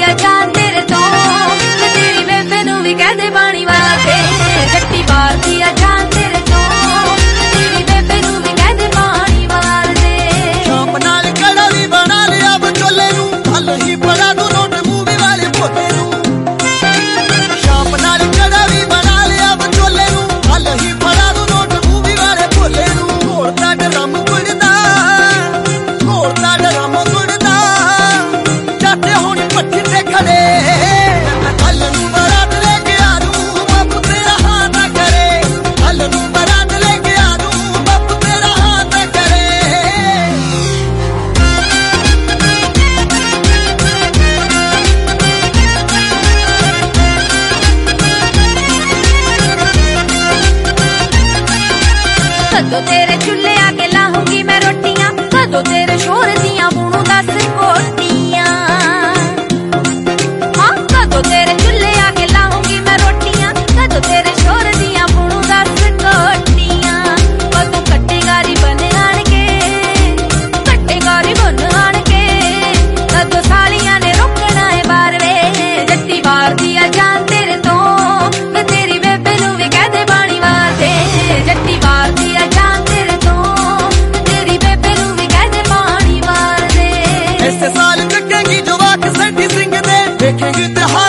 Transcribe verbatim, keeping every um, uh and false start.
आ जान तेरे तो तेरी बेबे नू भी कहदे पानी वाला ते जट्टी मारदी आ जान तेरे तो तेरी बेबे नू भी कहदे पानी वाला ते शाम नाल कड़ा भी बना लिया बचोले नू हल ही पड़ा तू नोट मूवी वाले पोते नू शाम नाल कड़ा भी बना लिया बचोले नू हल ही पड़ा तू नोट मूवी वाले पोले नू घोड़ता डरम गुड़दा घोड़ता डरम गुड़दा जाते होने पट्टी ते खड़े हल नू बारात लेके आ दूं बाप तेरा हाथ करे हल नू बारात लेके आ दूं बाप तेरा हाथ करे कदों तेरे चुल्हे आके लाऊंगी मैं रोटियां कदों तेरे शोर दियां बुनू दस कोटियां हाँ कदों तेरे चुल्हे आके लाऊंगी मैं रोटियां कदों तेरे शोर दियां बुनू दस कोटियां कदों कट्टेगारी बन आन के कट्टेगारी बन आन के कदों सालियां ने रोकना है बार वे जट्टी मार दिया जान तेरे तो तेरी बेबे नू भी कहदे पानी वाले जट्टी मार दिया जान तेरे तो तेरी बेबे नू भी कहदे पानी वाले ऐसे साल कटेंगी जो वाक सेठी सिंह दे देखेंगी ते